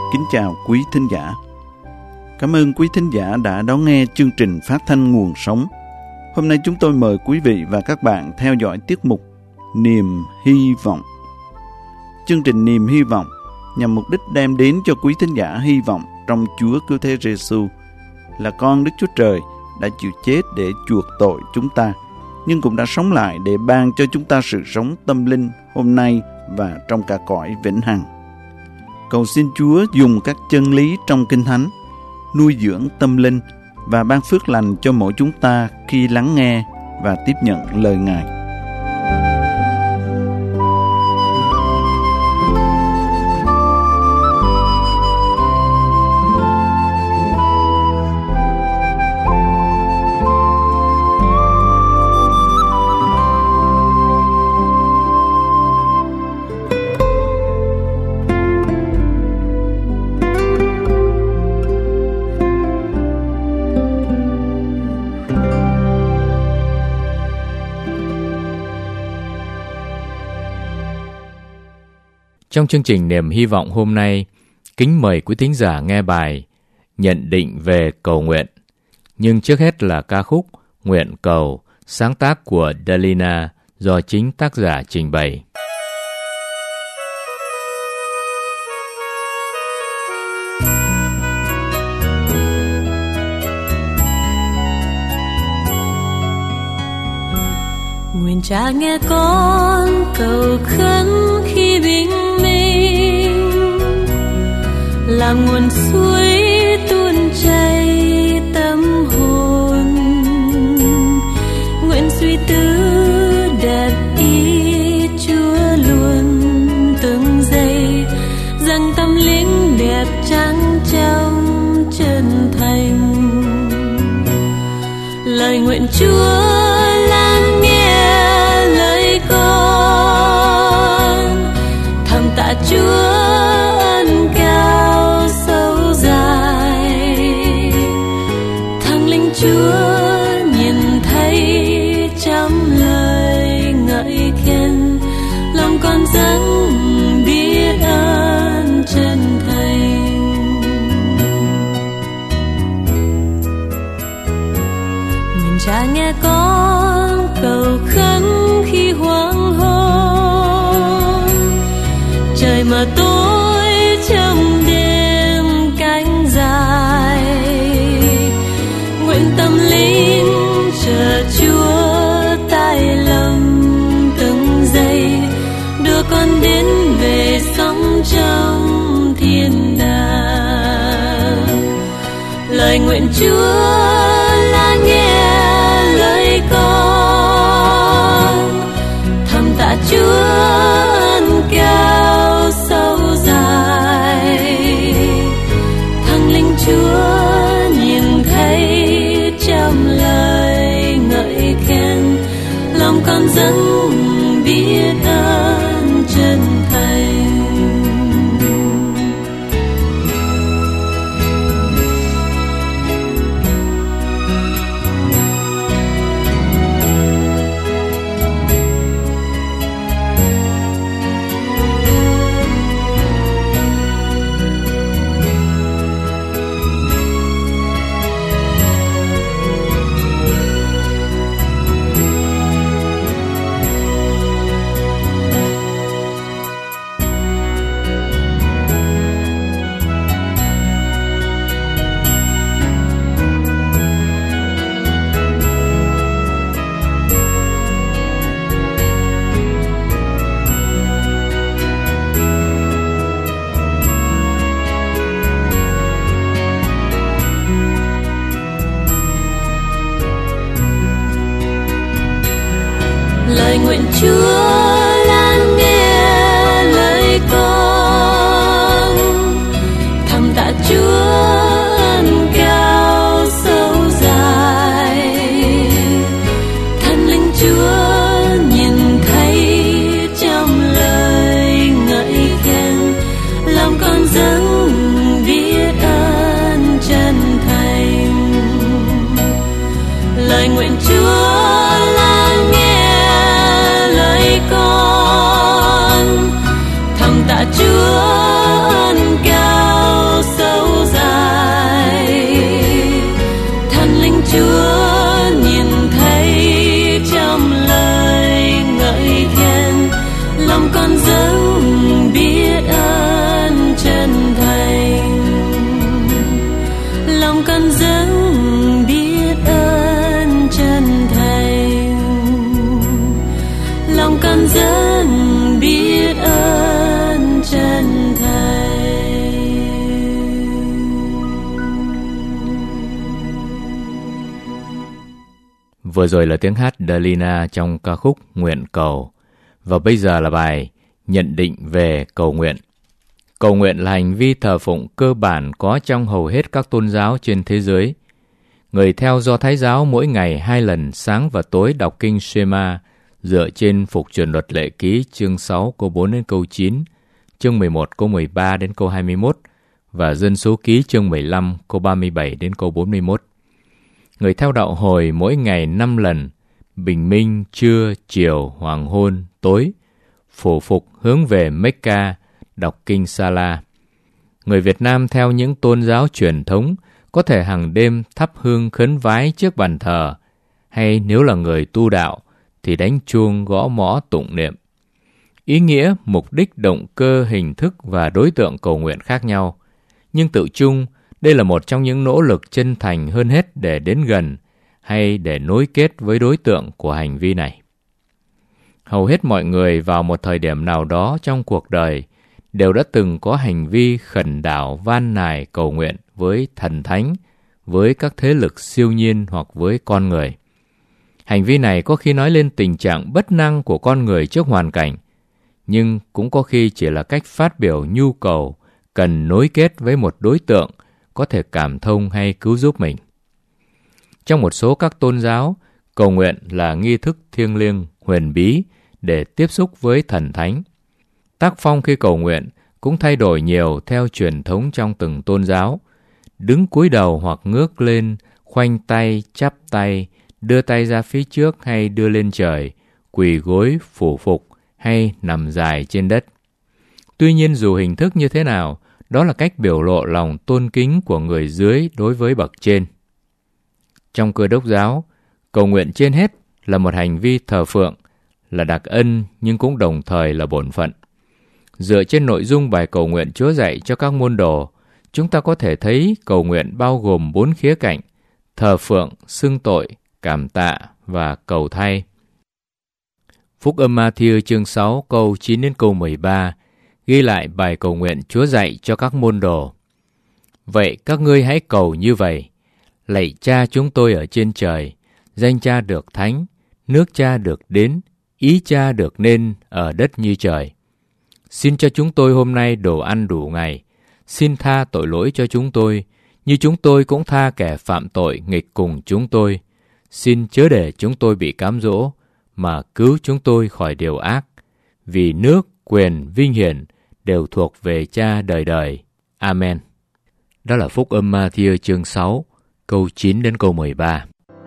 Kính chào quý thính giả. Cảm ơn quý thính giả đã đón nghe chương trình phát thanh Nguồn Sống. Hôm nay chúng tôi mời quý vị và các bạn theo dõi tiết mục Niềm Hy Vọng. Chương trình Niềm Hy Vọng nhằm mục đích đem đến cho quý thính giả hy vọng trong Chúa Cứu Thế Giêsu là con Đức Chúa Trời đã chịu chết để chuộc tội chúng ta, nhưng cũng đã sống lại để ban cho chúng ta sự sống tâm linh hôm nay và trong cả cõi vĩnh hằng. Cầu xin Chúa dùng các chân lý trong Kinh Thánh nuôi dưỡng tâm linh và ban phước lành cho mỗi chúng ta khi lắng nghe và tiếp nhận lời Ngài. Trong chương trình Niềm Hy Vọng hôm nay, kính mời quý thính giả nghe bài Nhận định về cầu nguyện. Nhưng trước hết là ca khúc Nguyện Cầu, sáng tác của Delina do chính tác giả trình bày. Nguyện Cha nghe con cầu khấn khi bình minh, làm nguồn suối tuôn chảy tâm hồn. Nguyện suy tư đẹp ý Chúa luôn từng giây, rằng tâm linh đẹp trắng trong chân thành. Lời nguyện Chúa lắng nghe lời con, thầm tạ Chúa ân cao sâu dài. Thằng linh Chúa nhìn thấy trong lời ngợi khen, lòng con dâng biết ơn chân thành. Nguyện Cha nghe con cầu khấn khi hoàng hôn, trời mờ tối trong đêm cánh dài. Nguyện tâm linh chờ Chúa tai lòng từng giây, đưa con đến về sống trong thiên đàng. Lời nguyện Chúa là nghe lời con, thầm tạ Chúa ân cao sâu dài. Thằng linh Chúa nhìn thấy trong lời ngợi khen, lòng con dâng biết ơn chân thành. Lời nguyện Chúa lắng nghe lời con, thầm tạ Chúa ân cao sâu dài. Thần linh Chúa nhìn thấy trong lời ngợi khen, lòng con dâng biết ơn chân thành. Lời nguyện Chúa lắng nghe lời con, con rất biết ơn chân Thầy. Vừa rồi là tiếng hát Delina trong ca khúc Nguyện Cầu. Và bây giờ là bài nhận định về cầu nguyện. Cầu nguyện là hành vi thờ phụng cơ bản có trong hầu hết các tôn giáo trên thế giới. Người theo Do Thái giáo mỗi ngày 2 lần sáng và tối đọc kinh Shema dựa trên Phục Truyền Luật Lệ Ký chương 6 câu 4 đến câu 9, chương 11 câu 13 đến câu 21 và Dân Số Ký chương 15 câu 37 đến câu 41. Người theo đạo Hồi mỗi ngày 5 lần, bình minh, trưa, chiều, hoàng hôn, tối, phổ phục hướng về Mecca, đọc kinh Sala. Người Việt Nam theo những tôn giáo truyền thống có thể hàng đêm thắp hương khấn vái trước bàn thờ, hay nếu là người tu đạo thì đánh chuông gõ mõ tụng niệm. Ý nghĩa, mục đích, động cơ, hình thức và đối tượng cầu nguyện khác nhau, nhưng tự chung đây là một trong những nỗ lực chân thành hơn hết để đến gần hay để nối kết với đối tượng của hành vi này. Hầu hết mọi người vào một thời điểm nào đó trong cuộc đời đều đã từng có hành vi khẩn đảo van nài cầu nguyện với thần thánh, với các thế lực siêu nhiên hoặc với con người. Hành vi này có khi nói lên tình trạng bất năng của con người trước hoàn cảnh, nhưng cũng có khi chỉ là cách phát biểu nhu cầu cần nối kết với một đối tượng có thể cảm thông hay cứu giúp mình. Trong một số các tôn giáo, cầu nguyện là nghi thức thiêng liêng, huyền bí để tiếp xúc với thần thánh. Tác phong khi cầu nguyện cũng thay đổi nhiều theo truyền thống trong từng tôn giáo. Đứng cúi đầu hoặc ngước lên, khoanh tay, chắp tay, đưa tay ra phía trước hay đưa lên trời, quỳ gối, phủ phục hay nằm dài trên đất. Tuy nhiên dù hình thức như thế nào, đó là cách biểu lộ lòng tôn kính của người dưới đối với bậc trên. Trong Cơ Đốc giáo, cầu nguyện trên hết là một hành vi thờ phượng, là đặc ân nhưng cũng đồng thời là bổn phận. Dựa trên nội dung bài cầu nguyện Chúa dạy cho các môn đồ, chúng ta có thể thấy cầu nguyện bao gồm 4 khía cạnh: thờ phượng, xưng tội, cảm tạ và cầu thay. Phúc âm Ma-thi-ơ chương 6 câu 9 đến câu 13 ghi lại bài cầu nguyện Chúa dạy cho các môn đồ. Vậy các ngươi hãy cầu như vậy: lạy Cha chúng tôi ở trên trời, danh Cha được thánh, nước Cha được đến, ý Cha được nên ở đất như trời. Xin cho chúng tôi hôm nay đồ ăn đủ ngày. Xin tha tội lỗi cho chúng tôi, như chúng tôi cũng tha kẻ phạm tội nghịch cùng chúng tôi. Xin chớ để chúng tôi bị cám dỗ, mà cứu chúng tôi khỏi điều ác. Vì nước, quyền, vinh hiển đều thuộc về Cha đời đời. Amen. Đó là Phúc âm Ma-thi-ơ chương 6, câu 9 đến câu 13.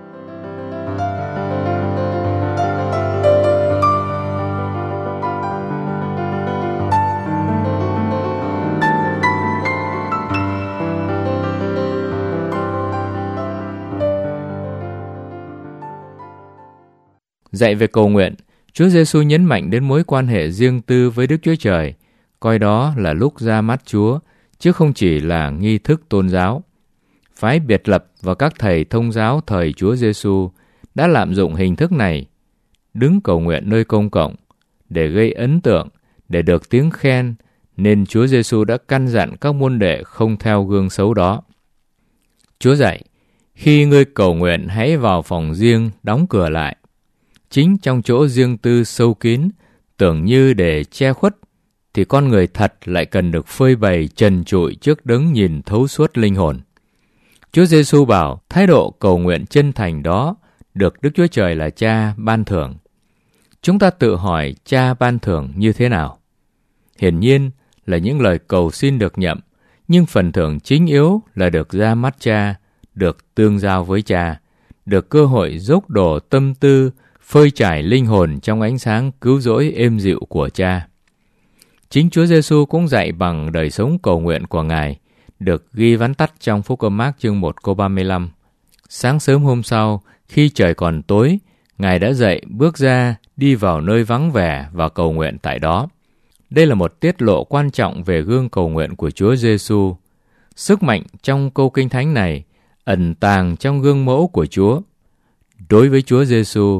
Dạy về cầu nguyện, Chúa Giêsu nhấn mạnh đến mối quan hệ riêng tư với Đức Chúa Trời, coi đó là lúc ra mắt Chúa, chứ không chỉ là nghi thức tôn giáo. Phái biệt lập và các thầy thông giáo thời Chúa Giêsu đã lạm dụng hình thức này, đứng cầu nguyện nơi công cộng, để gây ấn tượng, để được tiếng khen, nên Chúa Giêsu đã căn dặn các môn đệ không theo gương xấu đó. Chúa dạy, khi ngươi cầu nguyện hãy vào phòng riêng, đóng cửa lại. Chính trong chỗ riêng tư sâu kín, tưởng như để che khuất, thì con người thật lại cần được phơi bày trần trụi trước đấng nhìn thấu suốt linh hồn. Chúa Giêsu bảo thái độ cầu nguyện chân thành đó được Đức Chúa Trời là Cha ban thưởng. Chúng ta tự hỏi Cha ban thưởng như thế nào? Hiển nhiên là những lời cầu xin được nhậm, nhưng phần thưởng chính yếu là được ra mắt Cha, được tương giao với Cha, được cơ hội dốc đổ tâm tư, phơi trải linh hồn trong ánh sáng cứu rỗi êm dịu của Cha. Chính Chúa Giêsu cũng dạy bằng đời sống cầu nguyện của Ngài, được ghi vắn tắt trong Phúc âm Mác chương 1 câu 35. Sáng sớm hôm sau, khi trời còn tối, Ngài đã dậy bước ra, đi vào nơi vắng vẻ và cầu nguyện tại đó. Đây là một tiết lộ quan trọng về gương cầu nguyện của Chúa Giêsu. Sức mạnh trong câu Kinh Thánh này ẩn tàng trong gương mẫu của Chúa. Đối với Chúa Giêsu,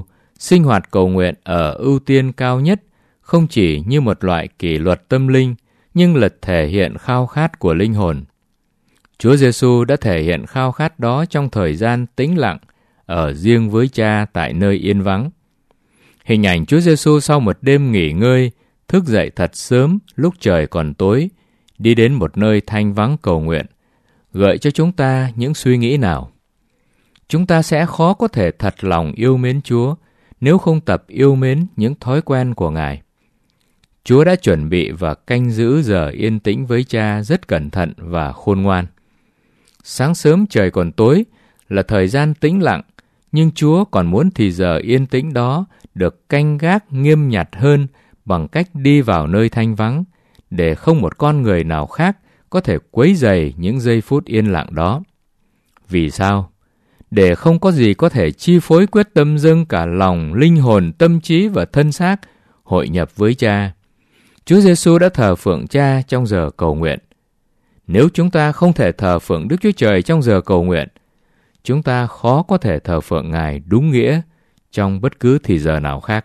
Sinh hoạt cầu nguyện ở ưu tiên cao nhất không chỉ như một loại kỷ luật tâm linh, nhưng là thể hiện khao khát của linh hồn. Chúa Giêsu đã thể hiện khao khát đó trong thời gian tĩnh lặng, ở riêng với Cha tại nơi yên vắng. Hình ảnh Chúa Giêsu sau một đêm nghỉ ngơi, thức dậy thật sớm lúc trời còn tối, đi đến một nơi thanh vắng cầu nguyện, gợi cho chúng ta những suy nghĩ nào? Chúng ta sẽ khó có thể thật lòng yêu mến Chúa nếu không tập yêu mến những thói quen của Ngài. Chúa đã chuẩn bị và canh giữ giờ yên tĩnh với Cha rất cẩn thận và khôn ngoan. Sáng sớm trời còn tối là thời gian tĩnh lặng, nhưng Chúa còn muốn thì giờ yên tĩnh đó được canh gác nghiêm nhặt hơn bằng cách đi vào nơi thanh vắng, để không một con người nào khác có thể quấy rầy những giây phút yên lặng đó. Vì sao? Để không có gì có thể chi phối quyết tâm dâng cả lòng, linh hồn, tâm trí và thân xác hội nhập với Cha. Chúa Giêsu đã thờ phượng Cha trong giờ cầu nguyện. Nếu chúng ta không thể thờ phượng Đức Chúa Trời trong giờ cầu nguyện, chúng ta khó có thể thờ phượng Ngài đúng nghĩa trong bất cứ thì giờ nào khác.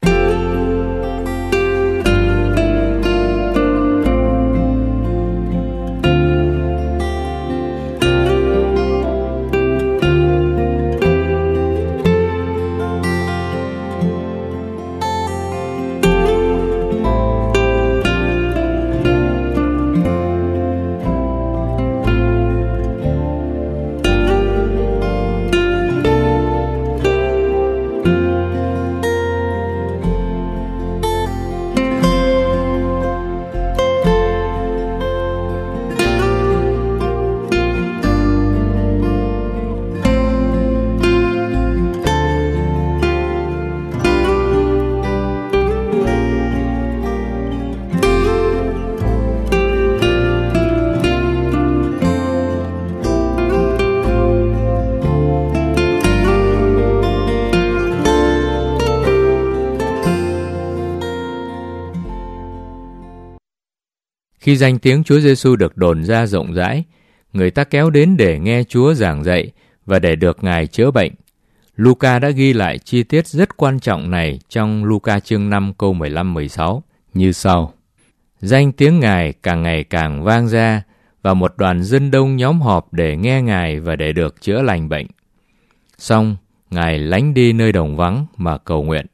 Khi danh tiếng Chúa Giêsu được đồn ra rộng rãi, người ta kéo đến để nghe Chúa giảng dạy và để được Ngài chữa bệnh. Luca đã ghi lại chi tiết rất quan trọng này trong Luca chương 5 câu 15-16 như sau. Danh tiếng Ngài càng ngày càng vang ra, và một đoàn dân đông nhóm họp để nghe Ngài và để được chữa lành bệnh. Xong, Ngài lánh đi nơi đồng vắng mà cầu nguyện.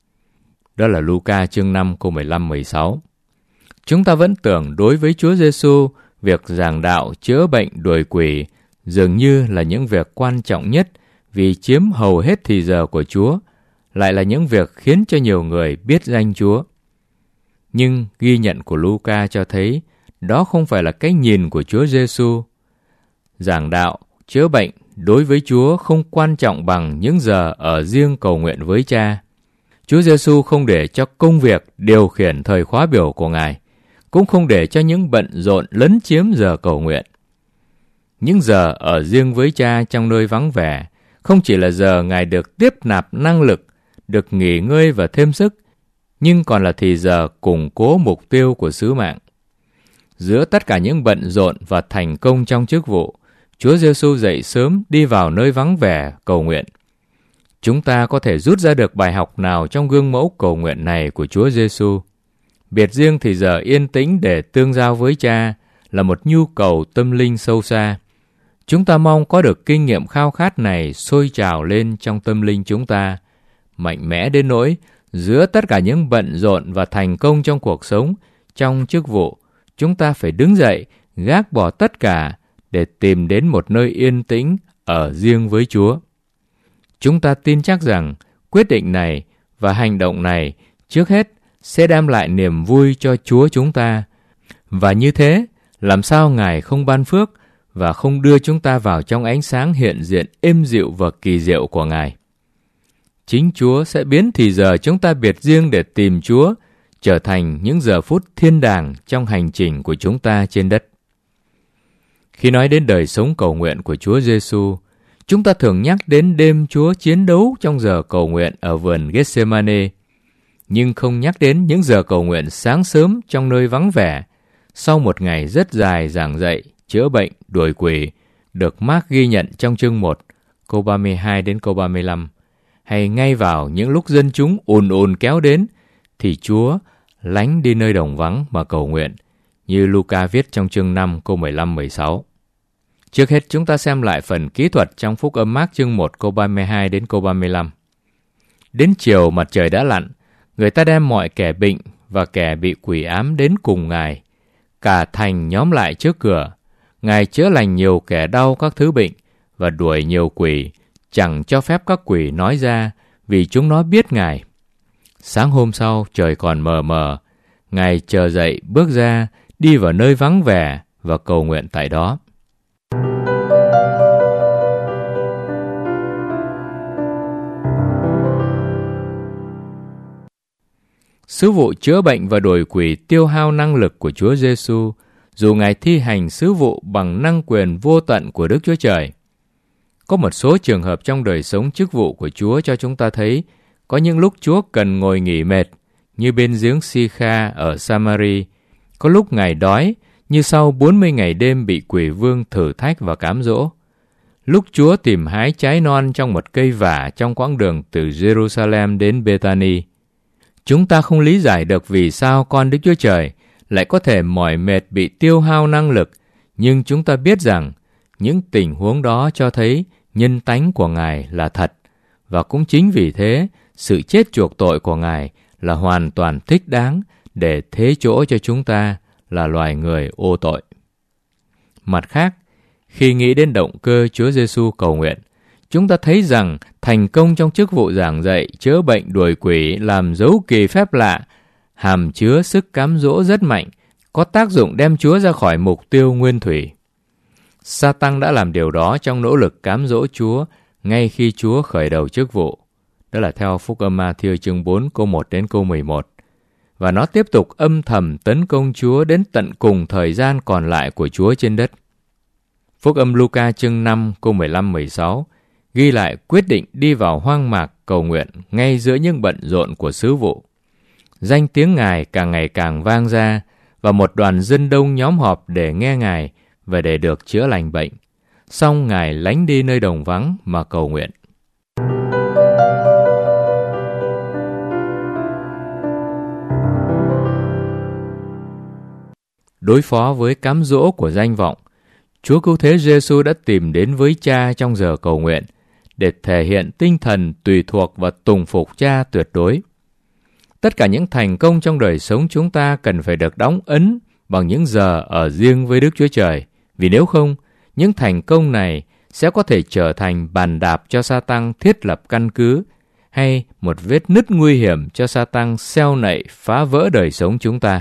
Đó là Luca chương 5 câu 15-16. Chúng ta vẫn tưởng đối với Chúa Giêsu, việc giảng đạo, chữa bệnh, đuổi quỷ dường như là những việc quan trọng nhất vì chiếm hầu hết thì giờ của Chúa, lại là những việc khiến cho nhiều người biết danh Chúa. Nhưng ghi nhận của Luca cho thấy đó không phải là cái nhìn của Chúa Giêsu. Giảng đạo, chữa bệnh đối với Chúa không quan trọng bằng những giờ ở riêng cầu nguyện với Cha. Chúa Giêsu không để cho công việc điều khiển thời khóa biểu của Ngài, cũng không để cho những bận rộn lấn chiếm giờ cầu nguyện. Những giờ ở riêng với Cha trong nơi vắng vẻ không chỉ là giờ Ngài được tiếp nạp năng lực, được nghỉ ngơi và thêm sức, nhưng còn là thì giờ củng cố mục tiêu của sứ mạng. Giữa tất cả những bận rộn và thành công trong chức vụ, Chúa Giêsu dậy sớm đi vào nơi vắng vẻ cầu nguyện. Chúng ta có thể rút ra được bài học nào trong gương mẫu cầu nguyện này của Chúa Giêsu? Biệt riêng thì giờ yên tĩnh để tương giao với Cha là một nhu cầu tâm linh sâu xa. Chúng ta mong có được kinh nghiệm khao khát này sôi trào lên trong tâm linh chúng ta, mạnh mẽ đến nỗi giữa tất cả những bận rộn và thành công trong cuộc sống, trong chức vụ, chúng ta phải đứng dậy, gác bỏ tất cả để tìm đến một nơi yên tĩnh ở riêng với Chúa. Chúng ta tin chắc rằng quyết định này và hành động này trước hết sẽ đem lại niềm vui cho Chúa chúng ta. Và như thế, làm sao Ngài không ban phước và không đưa chúng ta vào trong ánh sáng hiện diện êm dịu và kỳ diệu của Ngài? Chính Chúa sẽ biến thì giờ chúng ta biệt riêng để tìm Chúa trở thành những giờ phút thiên đàng trong hành trình của chúng ta trên đất. Khi nói đến đời sống cầu nguyện của Chúa Giêsu, chúng ta thường nhắc đến đêm Chúa chiến đấu trong giờ cầu nguyện ở vườn Gethsemane, nhưng không nhắc đến những giờ cầu nguyện sáng sớm trong nơi vắng vẻ, sau một ngày rất dài giảng dạy, chữa bệnh, đuổi quỷ, được Mark ghi nhận trong chương 1, câu 32 đến câu 35, hay ngay vào những lúc dân chúng ùn ùn kéo đến, thì Chúa lánh đi nơi đồng vắng mà cầu nguyện, như Luca viết trong chương 5 câu 15-16. Trước hết chúng ta xem lại phần kỹ thuật trong Phúc Âm Mác chương 1 câu 32 đến câu 35. Đến chiều mặt trời đã lặn, người ta đem mọi kẻ bệnh và kẻ bị quỷ ám đến cùng Ngài. Cả thành nhóm lại trước cửa. Ngài chữa lành nhiều kẻ đau các thứ bệnh và đuổi nhiều quỷ, chẳng cho phép các quỷ nói ra, vì chúng nó biết Ngài. Sáng hôm sau trời còn mờ mờ, Ngài chờ dậy bước ra, đi vào nơi vắng vẻ và cầu nguyện tại đó. Sứ vụ chữa bệnh và đuổi quỷ tiêu hao năng lực của Chúa Giêsu, dù Ngài thi hành sứ vụ bằng năng quyền vô tận của Đức Chúa Trời. Có một số trường hợp trong đời sống chức vụ của Chúa cho chúng ta thấy có những lúc Chúa cần ngồi nghỉ mệt, như bên giếng Si-kha ở Samari. Có lúc Ngài đói, như sau 40 ngày đêm bị quỷ vương thử thách và cám dỗ. Lúc Chúa tìm hái trái non trong một cây vả trong quãng đường từ Jerusalem đến Bethany. Chúng ta không lý giải được vì sao con Đức Chúa Trời lại có thể mỏi mệt bị tiêu hao năng lực, nhưng chúng ta biết rằng những tình huống đó cho thấy nhân tánh của Ngài là thật, và cũng chính vì thế, sự chết chuộc tội của Ngài là hoàn toàn thích đáng để thế chỗ cho chúng ta là loài người ô tội. Mặt khác, khi nghĩ đến động cơ Chúa Giêsu cầu nguyện, chúng ta thấy rằng thành công trong chức vụ giảng dạy, chữa bệnh, đuổi quỷ, làm dấu kỳ phép lạ, hàm chứa sức cám dỗ rất mạnh, có tác dụng đem Chúa ra khỏi mục tiêu nguyên thủy. Sa-tăng đã làm điều đó trong nỗ lực cám dỗ Chúa ngay khi Chúa khởi đầu chức vụ. Đó là theo Phúc Âm Ma-thi-ơ chương 4 câu 1 đến câu 11. Và nó tiếp tục âm thầm tấn công Chúa đến tận cùng thời gian còn lại của Chúa trên đất. Phúc Âm Luca chương 5 câu 15-16 ghi lại quyết định đi vào hoang mạc cầu nguyện ngay giữa những bận rộn của sứ vụ. Danh tiếng Ngài càng ngày càng vang ra, và một đoàn dân đông nhóm họp để nghe Ngài và để được chữa lành bệnh. Xong Ngài lánh đi nơi đồng vắng mà cầu nguyện. Đối phó với cám dỗ của danh vọng, Chúa Cứu Thế Giêsu đã tìm đến với Cha trong giờ cầu nguyện để thể hiện tinh thần tùy thuộc và tùng phục Cha tuyệt đối. Tất cả những thành công trong đời sống chúng ta cần phải được đóng ấn bằng những giờ ở riêng với Đức Chúa Trời, vì nếu không, những thành công này sẽ có thể trở thành bàn đạp cho Sa-tăng thiết lập căn cứ, hay một vết nứt nguy hiểm cho Sa-tăng xeo nậy phá vỡ đời sống chúng ta.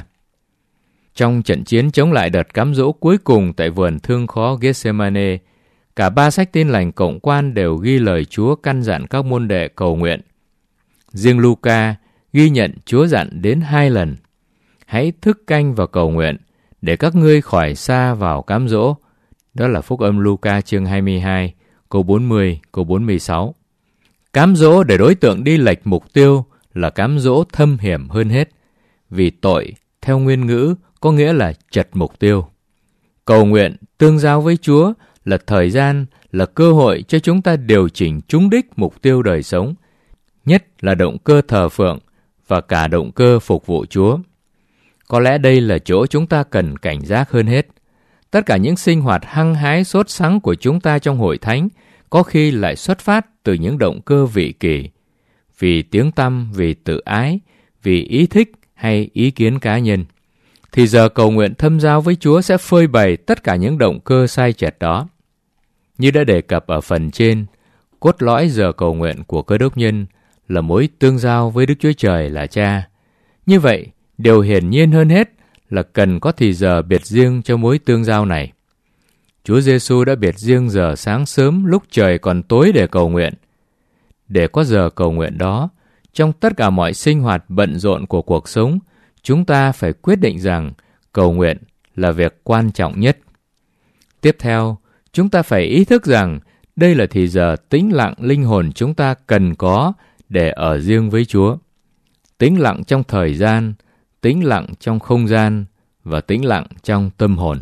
Trong trận chiến chống lại đợt cám dỗ cuối cùng tại vườn thương khó Gethsemane, cả 3 sách Tin lành cộng quan đều ghi lời Chúa căn dặn các môn đệ cầu nguyện. Riêng Luca ghi nhận Chúa dặn đến 2 lần: hãy thức canh và cầu nguyện để các ngươi khỏi sa vào cám dỗ. Đó là Phúc Âm Luca chương 22, câu 40, câu 46. Cám dỗ để đối tượng đi lệch mục tiêu là cám dỗ thâm hiểm hơn hết, vì tội, theo nguyên ngữ, có nghĩa là chật mục tiêu. Cầu nguyện, tương giao với Chúa là thời gian, là cơ hội cho chúng ta điều chỉnh trúng đích mục tiêu đời sống, nhất là động cơ thờ phượng và cả động cơ phục vụ Chúa. Có lẽ đây là chỗ chúng ta cần cảnh giác hơn hết. Tất cả những sinh hoạt hăng hái sốt sắng của chúng ta trong hội thánh có khi lại xuất phát từ những động cơ vị kỷ, vì tiếng tăm, vì tự ái, vì ý thích hay ý kiến cá nhân. Thì giờ cầu nguyện thâm giao với Chúa sẽ phơi bày tất cả những động cơ sai chệch đó. Như đã đề cập ở phần trên, cốt lõi giờ cầu nguyện của Cơ Đốc nhân là mối tương giao với Đức Chúa Trời là Cha. Như vậy, điều hiển nhiên hơn hết là cần có thì giờ biệt riêng cho mối tương giao này. Chúa Giêsu đã biệt riêng giờ sáng sớm lúc trời còn tối để cầu nguyện. Để có giờ cầu nguyện đó, trong tất cả mọi sinh hoạt bận rộn của cuộc sống, chúng ta phải quyết định rằng cầu nguyện là việc quan trọng nhất. Tiếp theo, chúng ta phải ý thức rằng đây là thì giờ tĩnh lặng linh hồn chúng ta cần có để ở riêng với Chúa. Tĩnh lặng trong thời gian, tĩnh lặng trong không gian và tĩnh lặng trong tâm hồn.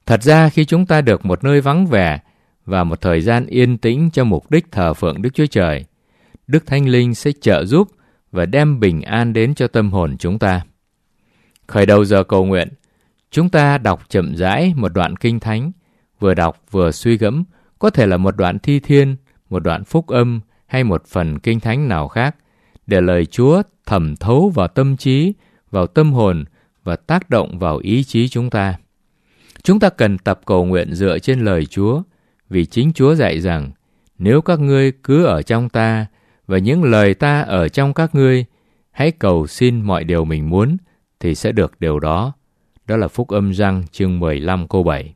Thật ra khi chúng ta được một nơi vắng vẻ và một thời gian yên tĩnh cho mục đích thờ phượng Đức Chúa Trời, Đức Thánh Linh sẽ trợ giúp và đem bình an đến cho tâm hồn chúng ta. Khởi đầu giờ cầu nguyện, chúng ta đọc chậm rãi một đoạn kinh thánh, vừa đọc vừa suy gẫm, có thể là một đoạn thi thiên, một đoạn phúc âm hay một phần kinh thánh nào khác, để lời Chúa thẩm thấu vào tâm trí, vào tâm hồn và tác động vào ý chí chúng ta. Chúng ta cần tập cầu nguyện dựa trên lời Chúa, vì chính Chúa dạy rằng, nếu các ngươi cứ ở trong ta và những lời ta ở trong các ngươi, hãy cầu xin mọi điều mình muốn, thì sẽ được điều đó. Đó là Phúc âm Giăng chương 15 câu 7.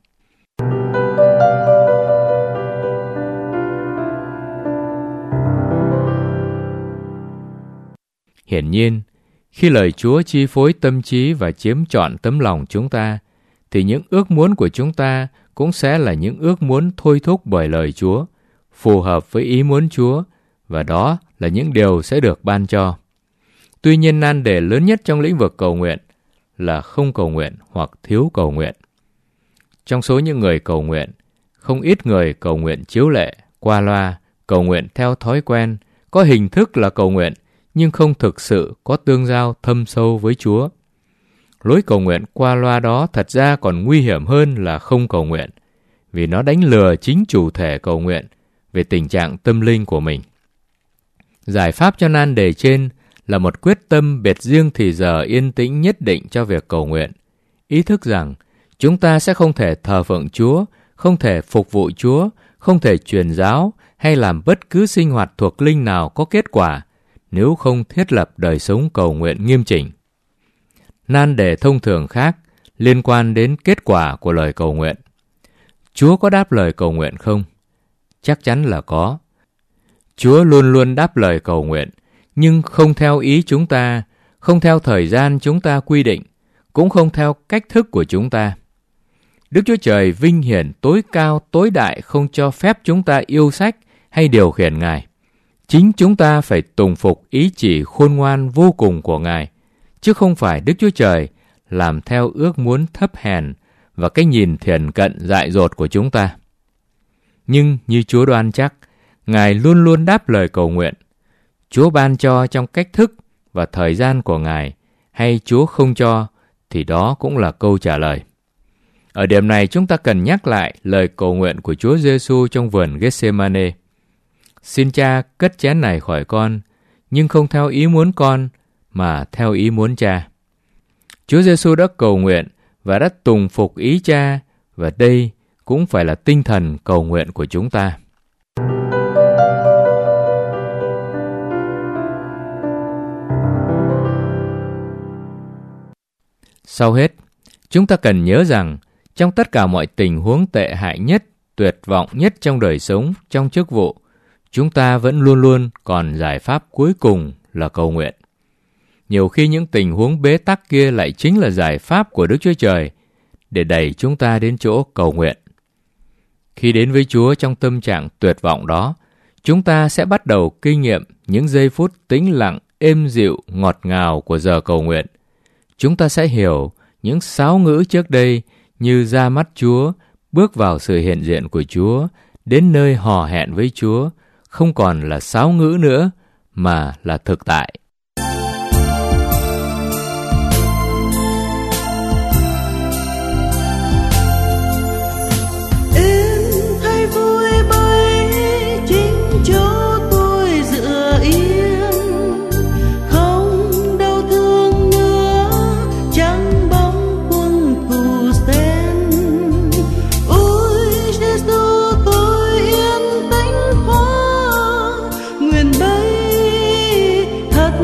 Hiển nhiên, khi lời Chúa chi phối tâm trí và chiếm trọn tấm lòng chúng ta, thì những ước muốn của chúng ta cũng sẽ là những ước muốn thôi thúc bởi lời Chúa, phù hợp với ý muốn Chúa, và đó là những điều sẽ được ban cho. Tuy nhiên, nan đề lớn nhất trong lĩnh vực cầu nguyện là không cầu nguyện hoặc thiếu cầu nguyện. Trong số những người cầu nguyện, không ít người cầu nguyện chiếu lệ, qua loa, cầu nguyện theo thói quen, có hình thức là cầu nguyện, nhưng không thực sự có tương giao thâm sâu với Chúa. Lối cầu nguyện qua loa đó thật ra còn nguy hiểm hơn là không cầu nguyện, vì nó đánh lừa chính chủ thể cầu nguyện về tình trạng tâm linh của mình. Giải pháp cho nan đề trên là một quyết tâm biệt riêng thì giờ yên tĩnh nhất định cho việc cầu nguyện. Ý thức rằng chúng ta sẽ không thể thờ phượng Chúa, không thể phục vụ Chúa, không thể truyền giáo hay làm bất cứ sinh hoạt thuộc linh nào có kết quả nếu không thiết lập đời sống cầu nguyện nghiêm chỉnh. Nan đề thông thường khác liên quan đến kết quả của lời cầu nguyện. Chúa có đáp lời cầu nguyện không? Chắc chắn là có. Chúa luôn luôn đáp lời cầu nguyện, nhưng không theo ý chúng ta, không theo thời gian chúng ta quy định, cũng không theo cách thức của chúng ta. Đức Chúa Trời vinh hiển tối cao tối đại không cho phép chúng ta yêu sách hay điều khiển Ngài. Chính chúng ta phải tùng phục ý chỉ khôn ngoan vô cùng của Ngài, chứ không phải Đức Chúa Trời làm theo ước muốn thấp hèn và cái nhìn thiển cận dại dột của chúng ta. Nhưng như Chúa đoan chắc, Ngài luôn luôn đáp lời cầu nguyện. Chúa ban cho trong cách thức và thời gian của Ngài, hay Chúa không cho, thì đó cũng là câu trả lời. Ở điểm này chúng ta cần nhắc lại lời cầu nguyện của Chúa Giêsu trong vườn Gethsemane. Xin Cha cất chén này khỏi con, nhưng không theo ý muốn con, mà theo ý muốn Cha. Chúa Giêsu đã cầu nguyện và đã tùng phục ý Cha, và đây cũng phải là tinh thần cầu nguyện của chúng ta. Sau hết, chúng ta cần nhớ rằng trong tất cả mọi tình huống tệ hại nhất, tuyệt vọng nhất trong đời sống, trong chức vụ, chúng ta vẫn luôn luôn còn giải pháp cuối cùng là cầu nguyện. Nhiều khi những tình huống bế tắc kia lại chính là giải pháp của Đức Chúa Trời để đẩy chúng ta đến chỗ cầu nguyện. Khi đến với Chúa trong tâm trạng tuyệt vọng đó, chúng ta sẽ bắt đầu kinh nghiệm những giây phút tĩnh lặng, êm dịu, ngọt ngào của giờ cầu nguyện. Chúng ta sẽ hiểu những sáo ngữ trước đây như ra mắt Chúa, bước vào sự hiện diện của Chúa, đến nơi hò hẹn với Chúa, không còn là sáo ngữ nữa, mà là thực tại. Thật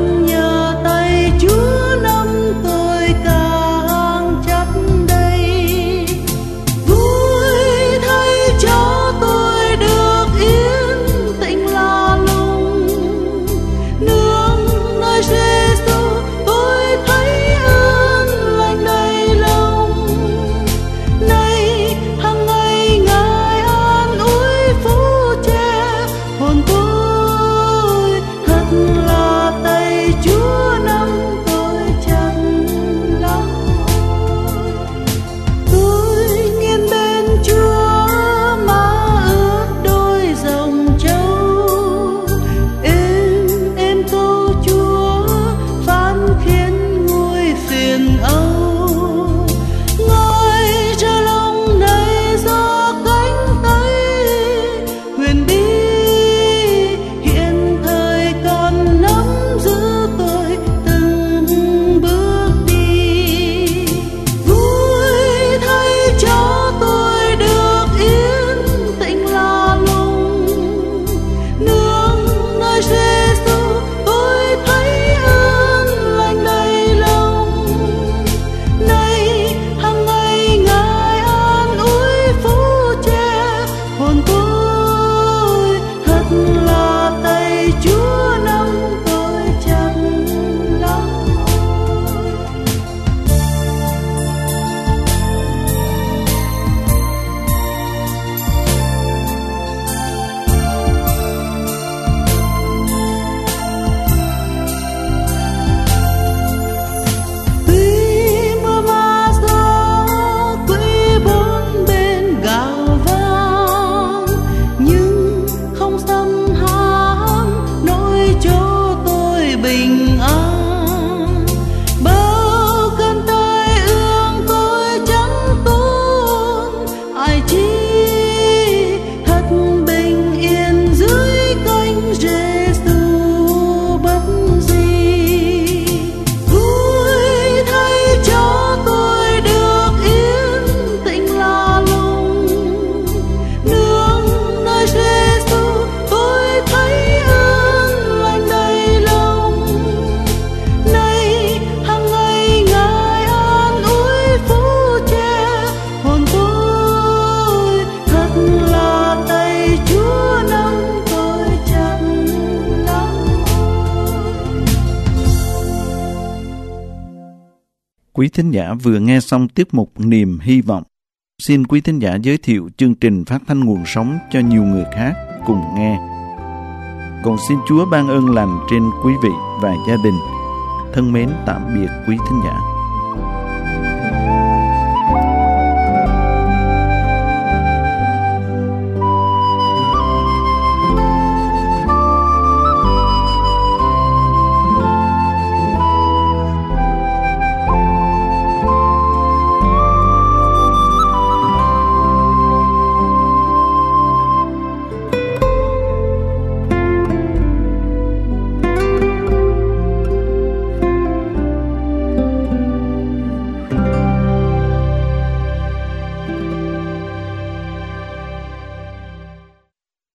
Quý thính giả vừa nghe xong tiết mục Niềm Hy Vọng. Xin quý thính giả giới thiệu chương trình phát thanh nguồn sống cho nhiều người khác cùng nghe. Còn xin Chúa ban ơn lành trên quý vị và gia đình. Thân mến tạm biệt quý thính giả.